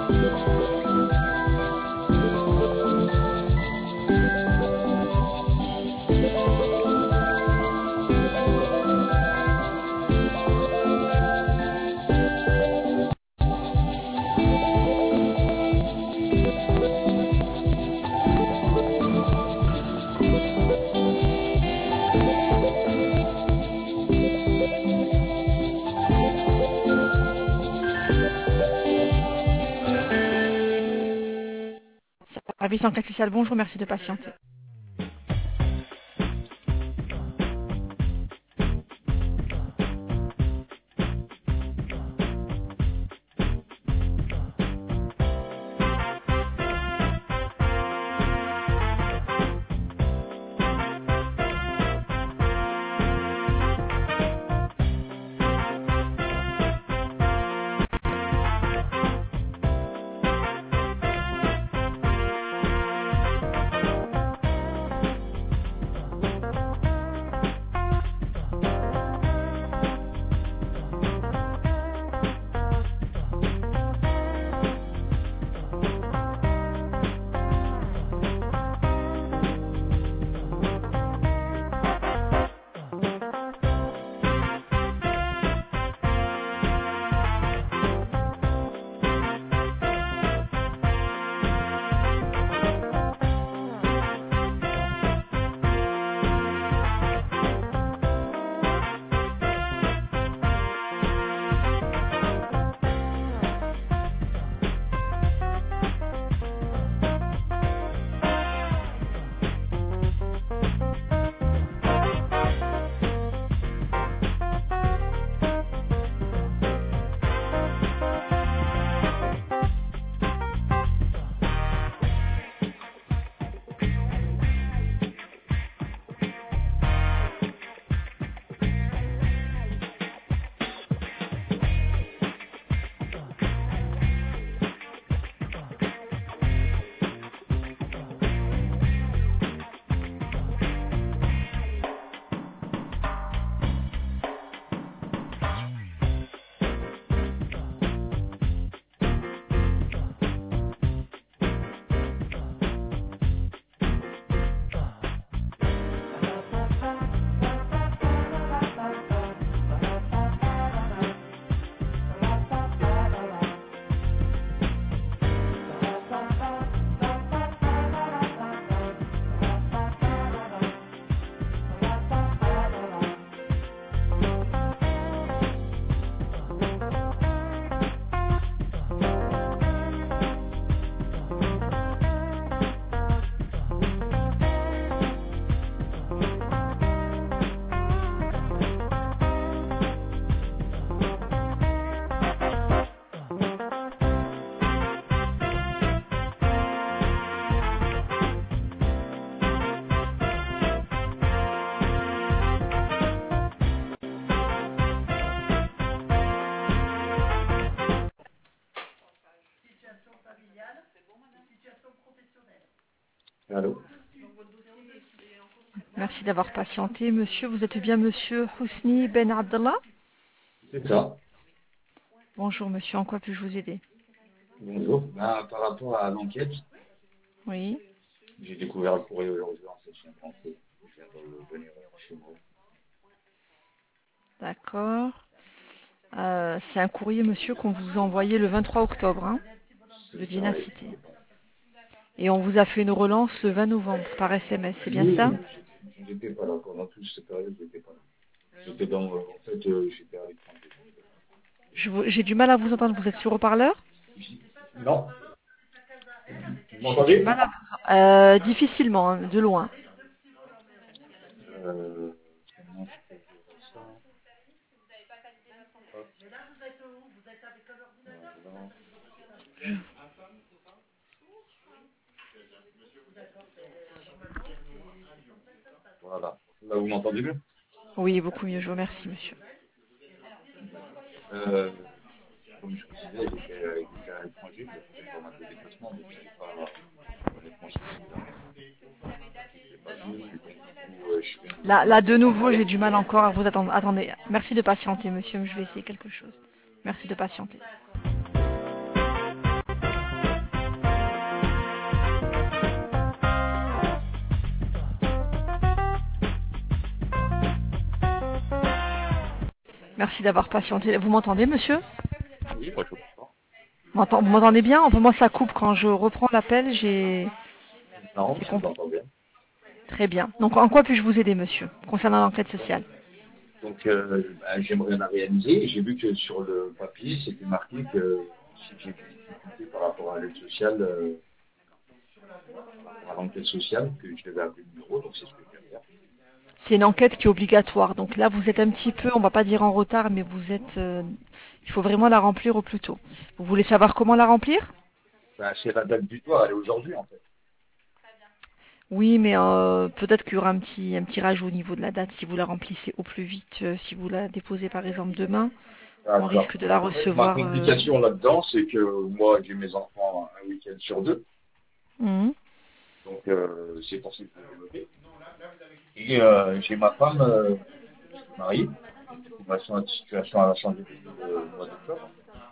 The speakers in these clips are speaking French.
Service en classe initiale, bonjour, merci de patienter. Allô? Merci d'avoir patienté. Monsieur, vous êtes bien monsieur Housni Ben Abdallah? C'est ça. Bonjour monsieur, en quoi puis-je vous aider? Bonjour. Par rapport à l'enquête, Oui. j'ai découvert le courrier aujourd'hui en section français. Je viens de venir chez moi. D'accord. C'est un courrier, monsieur, qu'on vous a envoyé le 23 octobre, hein, de C'est ça, Dinacité. Et on vous a fait une relance le 20 novembre par SMS, c'est bien Oui, ça? j'étais pas là. Pendant toute cette période, j'étais pas là. J'étais en fait, j'étais à l'étranger. J'ai du mal à vous entendre, vous êtes sur haut-parleur? Non. Vous J'ai du m'entendez? mal difficilement, hein, de loin. Comment je peux gérer ça? Hop, voilà. Voilà. Là, vous m'entendez mieux? Oui, beaucoup mieux, je vous remercie, monsieur. Euh, Comme je vous disais, j'étais à l'étranger, j'ai fait pas mal de déplacements, donc j'étais pas honnêtement sur site. Je l'ai pas vu, et donc du coup, je viens Là, de de nouveau, parler. j'ai du mal encore à vous attendre. Attendez, merci de patienter, monsieur, je vais essayer quelque chose. Merci de patienter. Merci d'avoir patienté. Vous m'entendez, monsieur? Oui, moi je comprends. Vous m'entendez bien? Enfin, moi, ça coupe quand je reprends l'appel. Non, C'est je vous compliqué. entends bien. Très bien. Donc, en quoi puis-je vous aider, monsieur, concernant l'enquête sociale? Donc, j'aimerais la réaliser. J'ai vu que sur le papier, c'était marqué que si j'ai des difficultés par rapport à l'aide sociale, par rapport à l'enquête sociale, que je devais appeler le bureau, donc c'est ce que je viens de faire. C'est une enquête qui est obligatoire. Donc là, vous êtes un petit peu, on va pas dire en retard, mais vous êtes. Il faut vraiment la remplir au plus tôt. Vous voulez savoir comment la remplir? Ben, c'est la date butoir, elle est aujourd'hui en fait. Oui, mais peut-être qu'il y aura un petit rajout au niveau de la date si vous la remplissez au plus vite. Si vous la déposez par exemple demain, on D'accord. risque de la En fait, ma recevoir. complication là-dedans, c'est que moi, j'ai mes enfants un week-end sur deux. Mhm. Donc, c'est pour ça que je l'ai noté. Et j'ai ma femme, je suis marié. Et du coup, ma situation a changé depuis le mois d'octobre.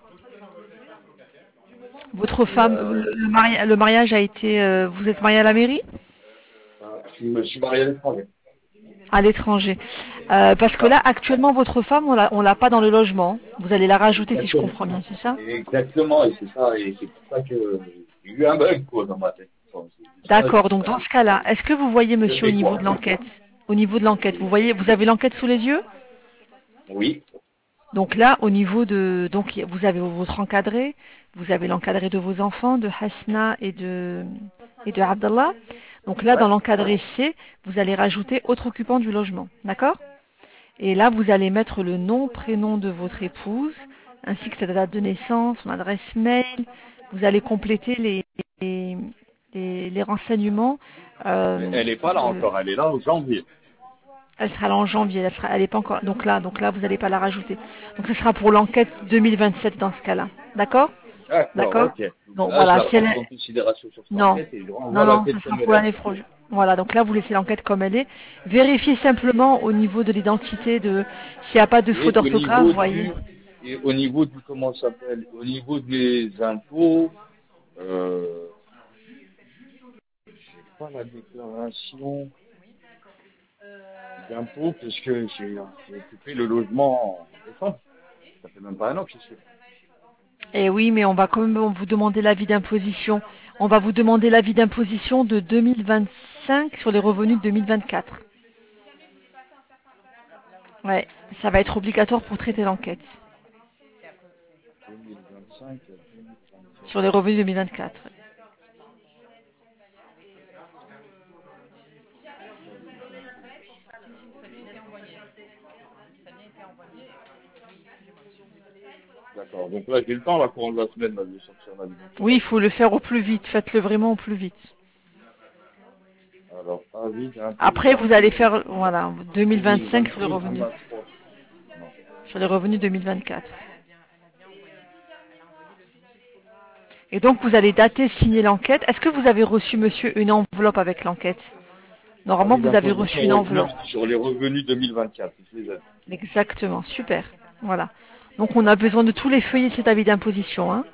Votre Et femme, le mariage a été. Vous êtes marié à la mairie? je suis marié à l'étranger. À l'étranger. Parce que Ah, là, actuellement, votre femme, on l'a pas dans le logement. Vous allez la rajouter si je exactement. comprends bien, c'est ça? Exactement, et c'est ça, et c'est pour ça que j'ai eu un bug, quoi, dans ma tête. Enfin, c'est ça, D'accord, donc dans ce cas-là, est-ce que vous voyez, je monsieur, au fais niveau de quoi? l'enquête? Au niveau de l'enquête, vous voyez, vous avez l'enquête sous les yeux? Oui, Donc là, au niveau de, donc vous avez votre encadré, vous avez l'encadré de vos enfants, de Hasna et de Abdallah. Donc là, dans ouais, l'encadré C, vous allez rajouter autre occupant du logement, d'accord? Et là, vous allez mettre le nom, prénom de votre épouse, ainsi que sa date de naissance, son adresse mail. Vous allez compléter les, les renseignements. mais euh, elle est pas là de, encore, elle est là en janvier. Elle sera là en janvier, elle est pas encore. Donc là, vous n'allez pas la rajouter. Donc ce sera pour l'enquête 2027 dans ce cas-là. D'accord? D'accord, D'accord? ok. Donc Donc là, je voilà, la si prends elle pas est... en considération sur cette Non, enquête et je renvoie non, l'enquête ce sera comme pour elle est. l'année prochaine. Voilà, donc là, vous laissez l'enquête comme elle est. Vérifiez simplement au niveau de l'identité de s'il n'y a pas de faute Et au d'orthographe, niveau vous voyez. et au niveau du, comment ça s'appelle, au niveau des impôts, euh, j'ai pas la déclaration d'impôts parce que j'ai occupé le logement en décembre. Ça fait même pas un an que je suis. Eh oui, mais on va quand même vous demander l'avis d'imposition. On va vous demander l'avis d'imposition de 2025 sur les revenus de 2024. Ouais, ça va être obligatoire pour traiter l'enquête. 2025 à 2024. Sur les revenus 2024. D'accord. Donc là, j'ai le temps, là, courant de la semaine, là, de sortir ma Oui, il d'imposition. faut le faire au plus vite. Faites-le vraiment au plus vite. Alors, avis Après, vous allez d'imposition faire, voilà, 2025 sur les 2022 revenus. 23. Non. Sur les revenus 2024. Et donc, vous allez dater, signer l'enquête. Est-ce que vous avez reçu, monsieur, une enveloppe avec l'enquête? Normalement, Avis vous avez d'imposition reçu une enveloppe. sur les revenus 2024. Je les ai. Exactement, super. Voilà. Donc, on a besoin de tous les feuillets de cet avis d'imposition, hein.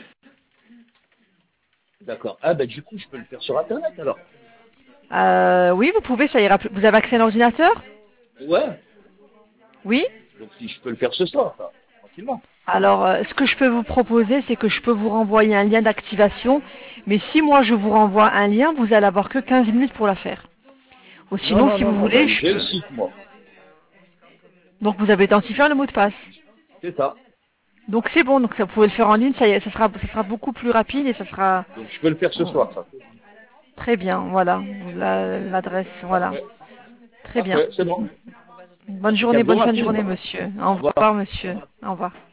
D'accord. Ah, bah, du coup, je peux le faire sur Internet, alors. Oui, vous pouvez, ça ira. Vous avez accès à l'ordinateur? Ouais. Oui? Donc, si je peux le faire ce soir, ça, tranquillement. Alors, ce que je peux vous proposer, c'est que je peux vous renvoyer un lien d'activation. Mais si moi je vous renvoie un lien, vous allez avoir que 15 minutes pour la faire. Ou Non, sinon, non, si non, vous non, bah, voulez, je j'ai le peux. site, moi. Donc, vous avez identifié le mot de passe. C'est ça. Donc, c'est bon. Donc, ça, vous pouvez le faire en ligne. Ça sera beaucoup plus rapide et ça sera Donc, je peux le faire ce soir, ça. très bien. Voilà. L'adresse, voilà. Parfait. Très bien. Parfait, c'est bon. Bonne journée, Impeccable. Bon bonne fin de matin. journée, monsieur. Au Au revoir. revoir, monsieur. Au revoir.